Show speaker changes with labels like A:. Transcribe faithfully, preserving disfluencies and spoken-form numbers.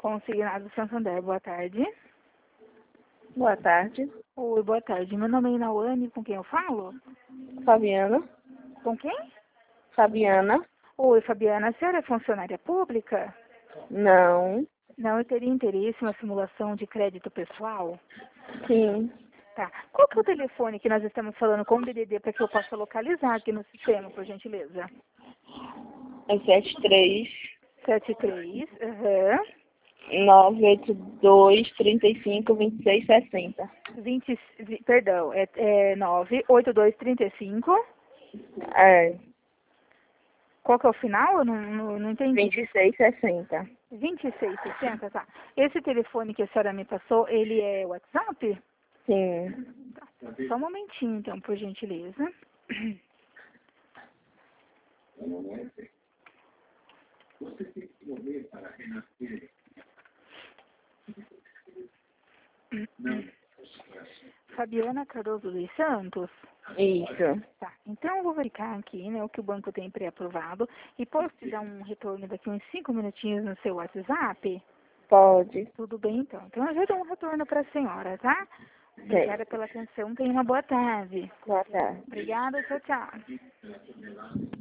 A: Consignado Santander, boa tarde.
B: Boa tarde.
A: Oi, boa tarde. Meu nome é Inawane, com quem eu falo?
B: Fabiana.
A: Com quem?
B: Fabiana.
A: Oi, Fabiana, a senhora é funcionária pública?
B: Não.
A: Não, eu teria interesse em uma simulação de crédito pessoal?
B: Sim.
A: Tá. Qual que é o telefone que nós estamos falando com o D D D para que eu possa localizar aqui no sistema, por gentileza?
B: É sete três
A: sete três, aham,
B: nove oito dois, trinta e cinco, vinte e seis, sessenta.
A: vinte, vi- perdão, é, é nove oito dois três cinco.
B: É.
A: Qual que é o final? Eu não, não, não entendi.
B: vinte e seis, sessenta.
A: vinte e seis sessenta, tá. Esse telefone que a senhora me passou, ele é WhatsApp?
B: Sim.
A: Tá. Só um momentinho, então, por gentileza. Fabiana Cardoso dos Santos?
B: Isso.
A: Tá, então eu vou verificar aqui, né, o que o banco tem pré-aprovado e posso te dar um retorno daqui uns cinco minutinhos no seu WhatsApp?
B: Pode.
A: Tudo bem, então. Então eu já dou um retorno para a senhora, tá? Obrigada
B: Certo.
A: pela atenção, tenha uma boa tarde.
B: Boa tarde.
A: Obrigada, tchau, tchau.